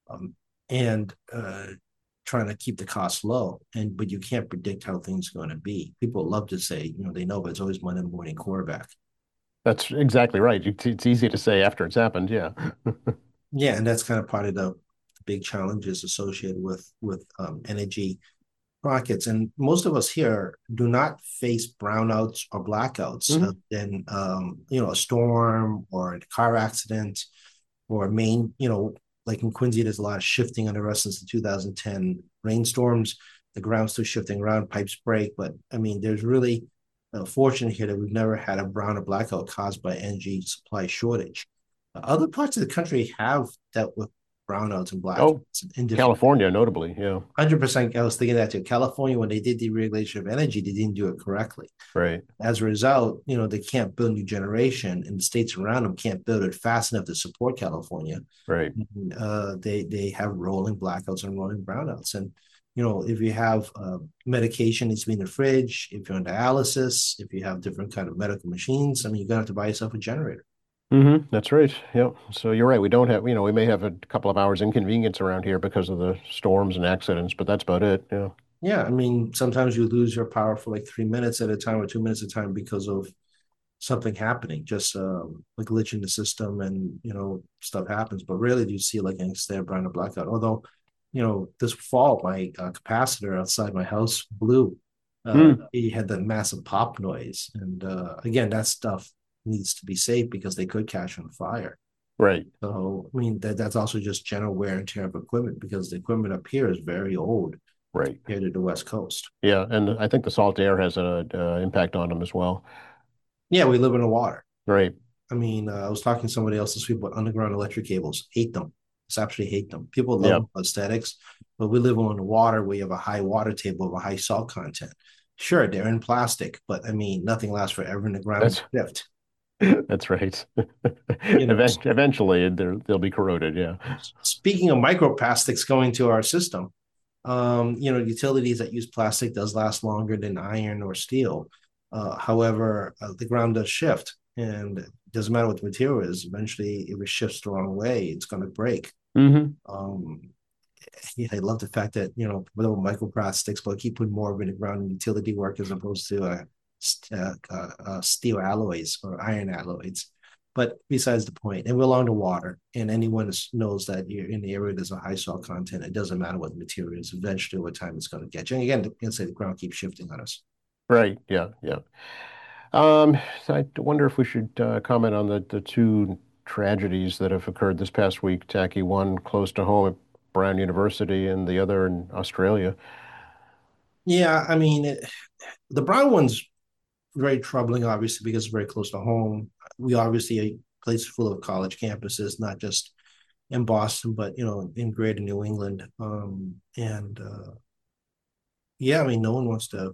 S2: and trying to keep the costs low. But you can't predict how things are going to be. People love to say they know, but it's always Monday morning quarterback.
S1: That's exactly right. It's easy to say after it's happened. Yeah.
S2: Yeah, and that's kind of part of the big challenges associated with energy rockets. And most of us here do not face brownouts or blackouts
S1: Hmm.
S2: than a storm or a car accident or main, like in Quincy, there's a lot of shifting on the rest since the 2010 rainstorms. The ground's still shifting around, pipes break. But I mean, there's really fortunate here that we've never had a brown or blackout caused by energy supply shortage. Other parts of the country have dealt with brownouts and
S1: Oh,
S2: blackouts in different.
S1: California, notably. Yeah.
S2: 100%. I was thinking that too. California, when they did deregulation of energy, they didn't do it correctly.
S1: Right.
S2: As a result, they can't build new generation, and the states around them can't build it fast enough to support California.
S1: Right.
S2: They have rolling blackouts and rolling brownouts, and if you have medication needs to be in the fridge, if you're on dialysis, if you have different kind of medical machines, I mean, you're gonna have to buy yourself a generator.
S1: That's right. Yeah. So you're right. We don't have, we may have a couple of hours inconvenience around here because of the storms and accidents, but that's about it. Yeah.
S2: Yeah, I mean, sometimes you lose your power for like 3 minutes at a time or 2 minutes at a time because of something happening, just a glitch in the system, and stuff happens. But rarely do you see like an extended brown or blackout. Although, this fall my capacitor outside my house blew.
S1: Mm,
S2: It had that massive pop noise, and again, that stuff needs to be safe because they could catch on fire.
S1: right.
S2: So, I mean, that's also just general wear and tear of equipment because the equipment up here is very old
S1: Right.
S2: compared to the West Coast.
S1: Yeah. And I think the salt air has an impact on them as well.
S2: Yeah, we live in the water.
S1: Right.
S2: I mean, I was talking to somebody else this week about underground electric cables. Hate them. Just absolutely hate them. People love
S1: Yeah.
S2: them for aesthetics, but we live on the water where you have a high water table of a high salt content. Sure, they're in plastic, but I mean, nothing lasts forever in the ground
S1: That's
S2: shift.
S1: that's right.
S2: You know,
S1: Eventually they'll be corroded. Yeah.
S2: speaking of microplastics going to our system, utilities that use plastic does last longer than iron or steel. However, the ground does shift, and it doesn't matter what the material is. Eventually, if it shifts the wrong way, it's going to break.
S1: Hmm.
S2: Um, yeah, I love the fact that little microplastics, but keep putting more of it in the ground in utility work as opposed to steel alloys or iron alloys. But besides the point, and we're along the water, and anyone knows that you're in the area there's a high salt content. It doesn't matter what the material is. Eventually, over time, it's going to get you. And again, the ground keeps shifting on us.
S1: Right. Yeah. Yeah. Um, I wonder if we should comment on the two tragedies that have occurred this past week, Tacky. One close to home at Brown University and the other in Australia.
S2: Yeah, I mean, the brown one's very troubling, obviously, because it's very close to home. We obviously a place full of college campuses, not just in Boston, but in greater New England. And yeah, I mean, no one wants to,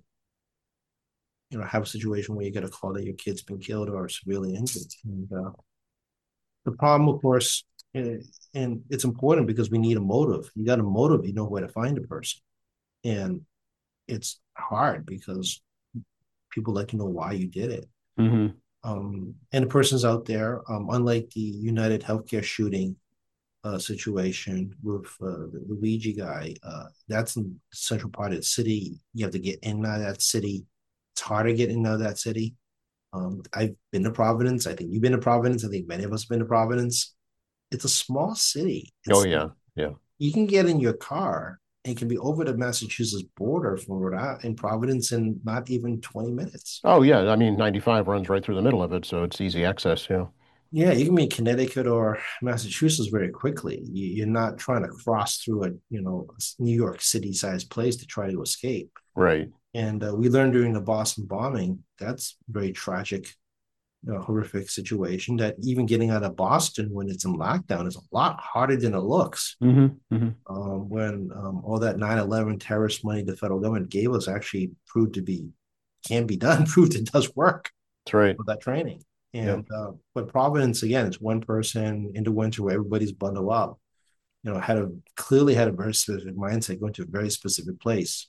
S2: have a situation where you get a call that your kid's been killed or severely injured. And the problem, of course, and it's important because we need a motive. You got a motive, you know where to find a person, and it's hard because people like to know why you did it.
S1: Hmm.
S2: And the person's out there. Unlike the United Healthcare shooting situation with the Luigi guy, that's in the central part of the city. You have to get in and out of that city. It's hard to get in and out of that city. I've been to Providence. I think you've been to Providence. I think many of us have been to Providence. It's a small city.
S1: Oh
S2: It's
S1: yeah. Yeah.
S2: You can get in your car and can be over the Massachusetts border from Rhode Island in Providence in not even 20 minutes.
S1: Oh yeah. I mean, 95 runs right through the middle of it, so it's easy access. Yeah.
S2: Yeah, you can be in Connecticut or Massachusetts very quickly. You're not trying to cross through a New York City sized place to try to escape.
S1: Right.
S2: And we learned during the Boston bombing that's very tragic, horrific situation. That even getting out of Boston when it's in lockdown is a lot harder than it looks.
S1: Hmm. Hmm.
S2: When all that 9/11 terrorist money the federal government gave us actually proved to be can be done, proved it does work
S1: That's right.
S2: with that training.
S1: Yeah.
S2: And but Providence again, it's one person in the winter where everybody's bundled up. Clearly had a very specific mindset, going to a very specific place,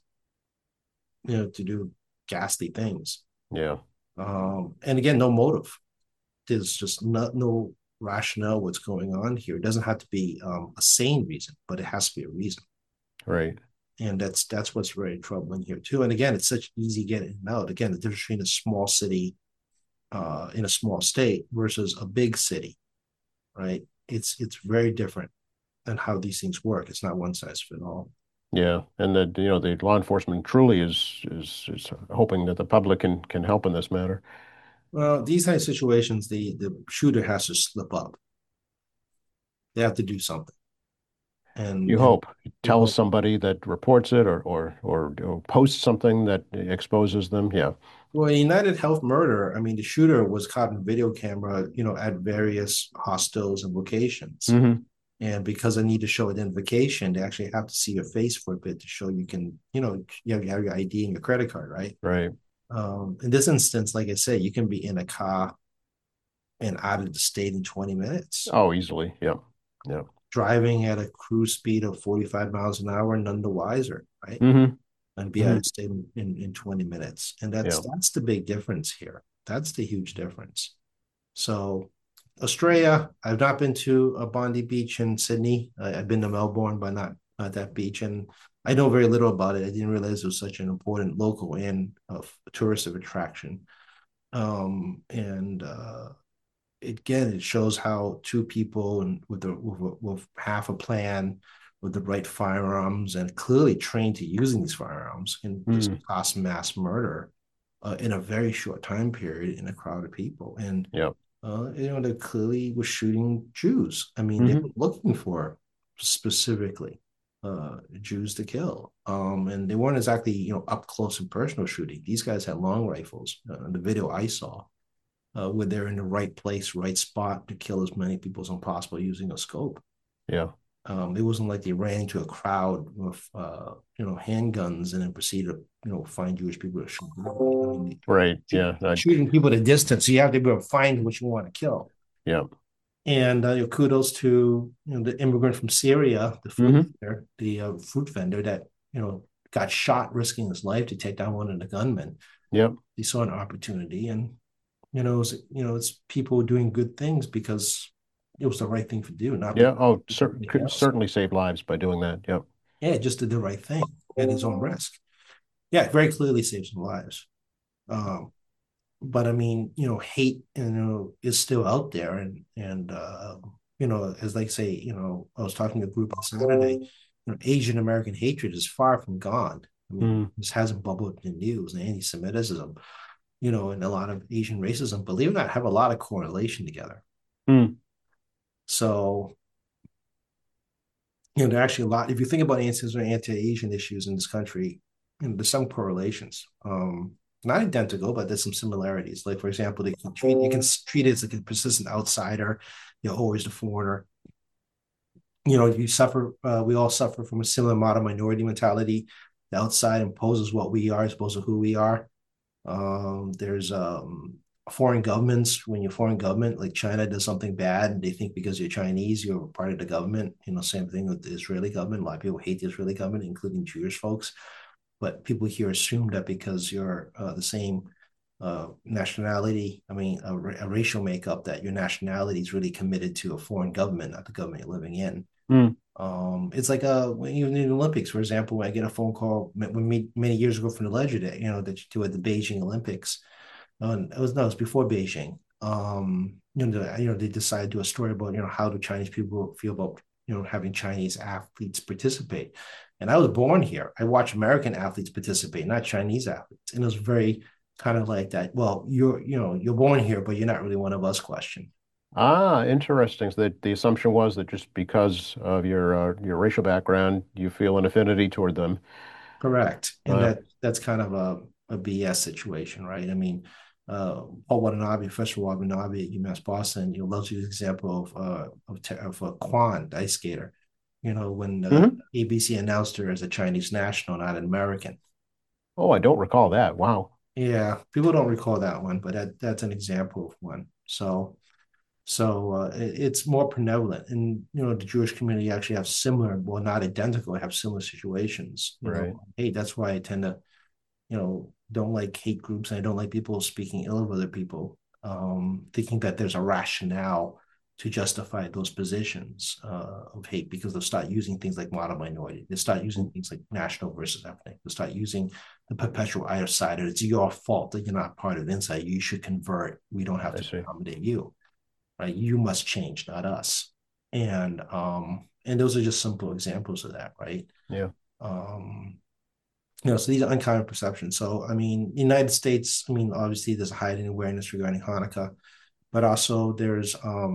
S2: to do ghastly things.
S1: Yeah.
S2: And again, no motive. There's just no rationale what's going on here. It doesn't have to be a sane reason, but it has to be a reason.
S1: Right.
S2: And that's what's very troubling here too. And again, it's such easy getting out. Again, the difference between a small city in a small state versus a big city, right? It's very different than how these things work. It's not one size fit all.
S1: Yeah. And that, the law enforcement truly is hoping that the public can help in this matter.
S2: Well, these kind of situations, the shooter has to slip up. They have to do something,
S1: You
S2: and
S1: hope.
S2: you
S1: Tell
S2: hope.
S1: somebody that reports it or post something that exposes them. Yeah.
S2: Well, United Health murder. I mean, the shooter was caught in video camera, at various hostels and locations.
S1: Hmm.
S2: And because I need to show identification, they actually have to see your face for a bit to show you can, you have your ID and your credit card, right?
S1: Right.
S2: In this instance, like I say, you can be in a car and out of the state in 20 minutes,
S1: Oh, easily. Yeah. Yeah.
S2: driving at a cruise speed of 45 miles an hour, none the wiser, right?
S1: Hmm.
S2: And be out
S1: Hmm.
S2: of state in 20 minutes. And
S1: Yeah.
S2: that's the big difference here. That's the huge difference. So Australia, I've not been to a Bondi Beach in Sydney. I've been to Melbourne, but not that beach. And I know very little about it. I didn't realize it was such an important local and touristic attraction. And again, it shows how two people and with half a plan, with the right firearms, and clearly trained to using these firearms, can just
S1: Mm,
S2: cause mass murder in a very short time period in a crowd of people. And
S1: yeah.
S2: they clearly were shooting Jews. I mean, they
S1: Hmm.
S2: were looking for specifically Jews to kill. And they weren't exactly, up close and personal shooting. These guys had long rifles. The video I saw, where they're in the right place, right spot to kill as many people as possible using a scope.
S1: Yeah.
S2: It wasn't like they ran into a crowd with, handguns and then proceeded to, find Jewish people to shoot. I mean,
S1: Right. Yeah.
S2: shooting people at a distance, so you have to be able to find what you want to kill.
S1: Yeah.
S2: And kudos to the immigrant from Syria,
S1: Hmm.
S2: the fruit vendor that got shot, risking his life to take down one of the gunmen.
S1: Yep.
S2: He saw an opportunity, and it's people doing good things because it was the right thing to do, not
S1: Yeah.
S2: because
S1: Oh,
S2: anything
S1: could
S2: else.
S1: certainly save lives by doing that. Yep.
S2: Yeah, just did the right thing at his own risk. Yeah, very clearly saved some lives. Um, but I mean, hate, is still out there, and as they say, I was talking to a group on Saturday. Asian American hatred is far from gone. I mean,
S1: Mm,
S2: this hasn't bubbled in the news. And anti-Semitism, and a lot of Asian racism, believe it or not, have a lot of correlation together.
S1: mm,
S2: So, there are actually a lot. If you think about anti-Asian issues in this country, there's some correlations. Not identical, but there's some similarities. Like, for example, you can treat it as like a persistent outsider. You're always the foreigner. You suffer. We all suffer from a similar model minority mentality. The outside imposes what we are as opposed to who we are. There's foreign governments. When you're foreign government, like China does something bad, and they think because you're Chinese, you're part of the government. Same thing with the Israeli government. A lot of people hate the Israeli government, including Jewish folks. But people here assume that because you're the same nationality, I mean, a racial makeup, that your nationality is really committed to a foreign government, not the government you're living in.
S1: mm.
S2: It's like even in the Olympics, for example, when I get a phone call many years ago from the ledger that that you do at the Beijing Olympics. It was before Beijing. They decided to do a story about how do Chinese people feel about having Chinese athletes participate. And I was born here. I watch American athletes participate, not Chinese athletes, and it was very kind of like that. Well, you're born here, but you're not really one of us. Question.
S1: Ah, interesting. So the assumption was that just because of your racial background, you feel an affinity toward them.
S2: Correct. And
S1: Uh,
S2: that's kind of a BS situation, right? I mean, Paul Watanabe, Professor Watanabe at UMass Boston, loves to use the example of Quan, the ice skater. When
S1: mhm.
S2: ABC announced her as a Chinese national, not an American.
S1: Oh, I don't recall that. Wow.
S2: Yeah, people don't recall that one, but that's an example of one. It's more prevalent, and the Jewish community actually have similar, well, not identical, have similar situations.
S1: Right.
S2: Hey, that's why I tend to don't like hate groups, and I don't like people speaking ill of other people, thinking that there's a rationale to justify those positions of hate, because they'll start using things like model minority. They start using
S1: Mm,
S2: things like national versus ethnic. They start using the perpetual outsider. It's your fault that you're not part of inside. You should convert. We don't have
S1: I
S2: to
S1: see.
S2: accommodate you, right? You must change, not us. And those are just simple examples of that, right?
S1: Yeah.
S2: Um, so these are uncommon perceptions. So, I mean, United States, I mean, obviously there's a heightened awareness regarding Hanukkah, but also there's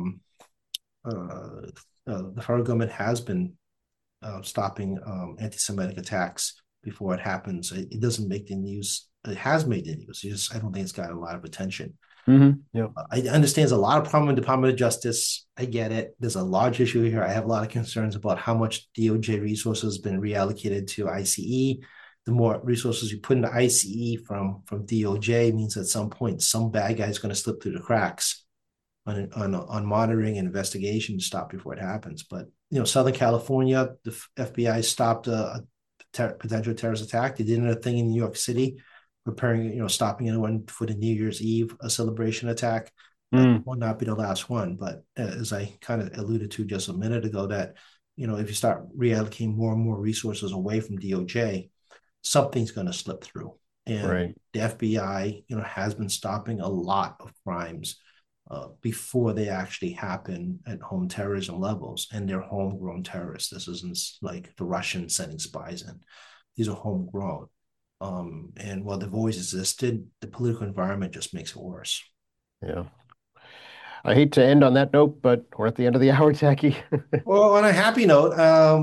S2: uh, the federal government has been stopping anti-Semitic attacks before it happens. It doesn't make the news. It has made the news. I don't think it's got a lot of attention.
S1: Hmm. Yep.
S2: I understand there's a lot of problem in the Department of Justice. I get it. There's a large issue here. I have a lot of concerns about how much DOJ resources have been reallocated to ICE. The more resources you put into ICE from DOJ means at some point some bad guy is going to slip through the cracks on monitoring and investigation to stop before it happens. But Southern California, the FBI stopped a potential terrorist attack. They did another thing in New York City, preparing, stopping anyone for the New Year's Eve a celebration attack.
S1: Mm,
S2: will not be the last one. But as I kind of alluded to just a minute ago, that if you start reallocating more and more resources away from DOJ, something's going to slip through. And
S1: right.
S2: the FBI, has been stopping a lot of crimes before they actually happen at home terrorism levels, and they're homegrown terrorists. This isn't like the Russians sending spies in; these are homegrown. And while they've always existed, the political environment just makes it worse.
S1: Yeah. I hate to end on that note, but we're at the end of the hour, Jackie.
S2: Well, on a happy note,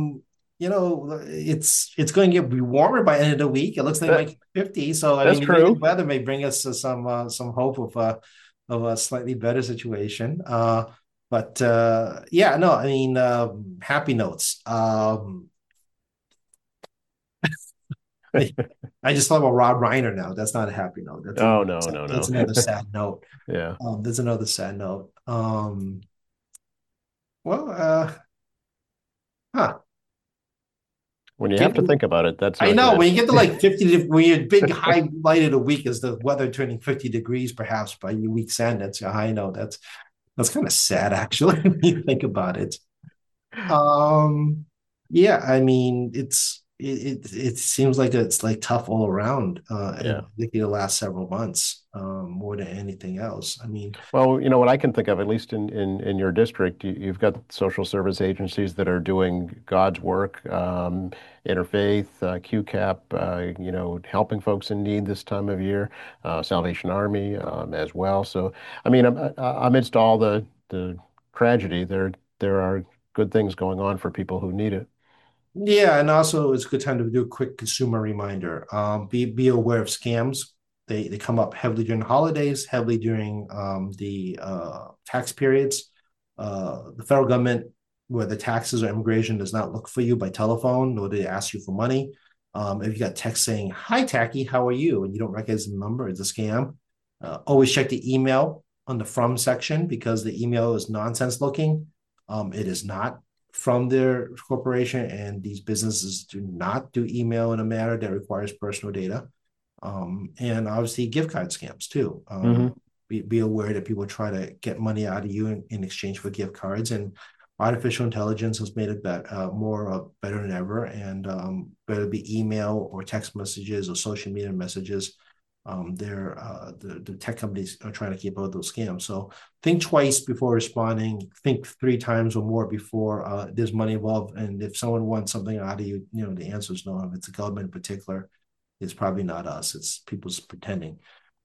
S2: it's going to be warmer by the end of the week. It looks like it
S1: That
S2: might get 50. So I
S1: that's
S2: mean, the way the
S1: true.
S2: weather may bring us to some hope of a slightly better situation. But yeah, no, I mean, happy notes. I just thought about Rob Reiner now. That's not a happy note.
S1: Oh no, no,
S2: That's
S1: no.
S2: another sad note.
S1: Yeah.
S2: There's another sad note. Well, huh.
S1: When you have
S2: Get,
S1: to think about it, that's
S2: I
S1: not
S2: know
S1: good.
S2: when you get to like 50, when your big high light of the week is the weather turning 50 degrees, perhaps by your week's end. That's a high note. That's kind of sad, actually, when you think about it. Um, yeah, I mean, it seems like it's like tough all around,
S1: Yeah.
S2: in particular the last several months, more than anything else. I mean,
S1: Well, what I can think of, at least in your district, you've got social service agencies that are doing God's work, Interfaith, QCAP, helping folks in need this time of year, Salvation Army, as well. So, I mean, amidst all the tragedy, there are good things going on for people who need it.
S2: yeah, and also it's a good time to do a quick consumer reminder. Be aware of scams. They come up heavily during the holidays, heavily during the tax periods. The federal government, where the taxes or immigration does not look for you by telephone, nor do they ask you for money. If you got text saying "Hi, Tacky, how are you?" and you don't recognize the number, it's a scam. Always check the email on the from section because the email is nonsense looking. It is not from their corporation, and these businesses do not do email in a manner that requires personal data. And obviously, gift card scams too.
S1: Hmm.
S2: Be aware that people try to get money out of you in exchange for gift cards, and artificial intelligence has made it more better than ever. And whether it be email or text messages or social media messages, the tech companies are trying to keep out those scams. So think twice before responding. Think three times or more before there's money involved. And if someone wants something out of you, the answer is no. If it's a government in particular, it's probably not us. It's people's pretending.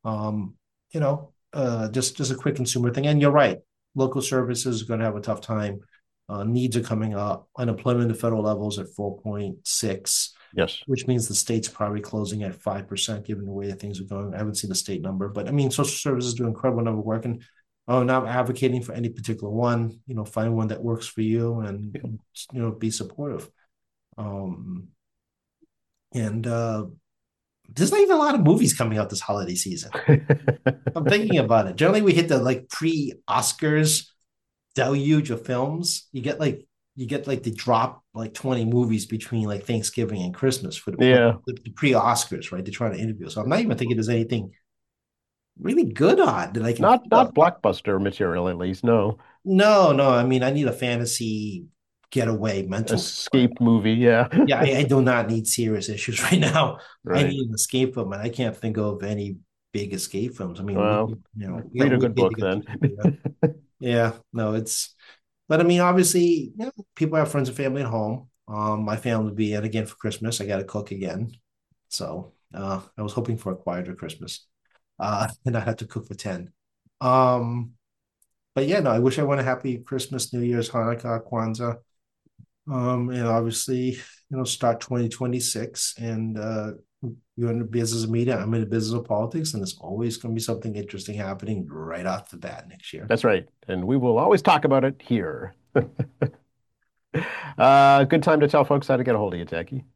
S2: Just a quick consumer thing. And you're right. Local services are going to have a tough time. Needs are coming up. Unemployment at federal levels at 4.6,
S1: Yes.
S2: which means the state's probably closing at 5%, given the way that things are going. I haven't seen the state number, but I mean, social services do incredible number of work. And not advocating for any particular one, find one that works for you and, be supportive. Um, and There's not even a lot of movies coming out this holiday season. I'm thinking about it. Generally, we hit the like pre-Oscars deluge of films. You get like the drop like 20 movies between like Thanksgiving and Christmas for
S1: Yeah.
S2: the pre-Oscars, right? They're trying to interview. So I'm not even thinking there's anything really good on that I can think
S1: Not
S2: of.
S1: blockbuster material, at least. No.
S2: No, no. I mean, I need a fantasy getaway mentally, but
S1: Escape movie. Yeah.
S2: yeah, I do not need serious issues right now. I
S1: Right.
S2: need an escape film, and I can't think of any big escape films. I mean,
S1: Well,
S2: we got
S1: read a good
S2: Wicked to
S1: book
S2: get
S1: then.
S2: through. Yeah, yeah. No, but I mean, obviously, people have friends and family at home. My family will be in again for Christmas. I got to cook again, so I was hoping for a quieter Christmas, and I had to cook for 10. Um, but yeah, no, I wish I went a happy Christmas, New Year's, Hanukkah, Kwanzaa. And obviously, start 2026. And you're in the business of media. I'm in the business of politics, and there's always going to be something interesting happening right off the bat next year.
S1: That's right. And we will always talk about it here. Good time to tell folks how to get a hold of you, Jackie.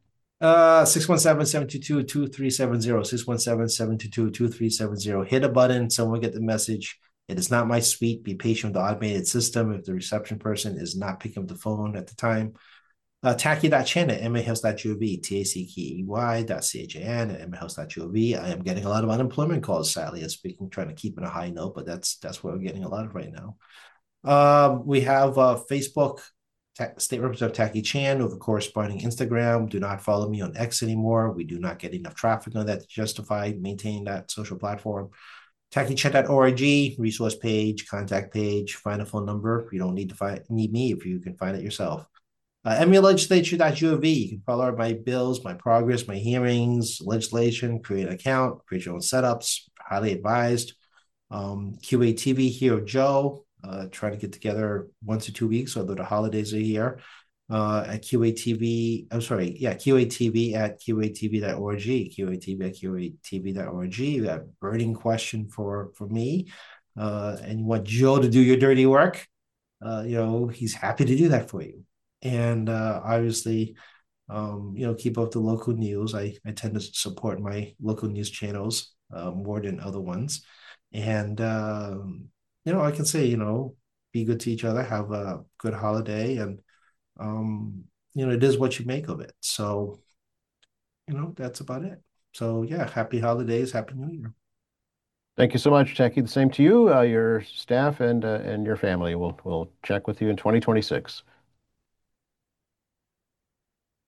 S2: 617-722-2370, 617-722-2370. Hit a button, someone get the message. It is not my suite. Be patient with the automated system. If the reception person is not picking up the phone at the time, Tacky.chan at emmahouse.gov, tackey.chan at emmahouse.gov. I am getting a lot of unemployment calls, sadly, as speaking, trying to keep it a high note, but that's what we're getting a lot of right now. We have Facebook, State Representative Tacky Chan, with a corresponding Instagram. Do not follow me on X anymore. We do not get enough traffic on that to justify maintaining that social platform. TackyChat.org, resource page, contact page, find a phone number. You don't need me if you can find it yourself. MUlegislature.gov. You can follow my bills, my progress, my hearings, legislation, create an account, create your own setups. Highly advised. QATV Hero Joe, trying to get together once or 2 weeks, although the holidays are here. At QATV, I'm sorry, yeah, QATV at QATV.org, QATV at QATV.org. You got a burning question for me, and you want Joe to do your dirty work. He's happy to do that for you. And obviously, keep up the local news. I tend to support my local news channels more than other ones. And, I can say, be good to each other, have a good holiday, and, it is what you make of it. So, that's about it. So, yeah, happy holidays, happy New Year.
S1: Thank you so much, Jackie. The same to you, your staff, and your family. We'll check with you in 2026.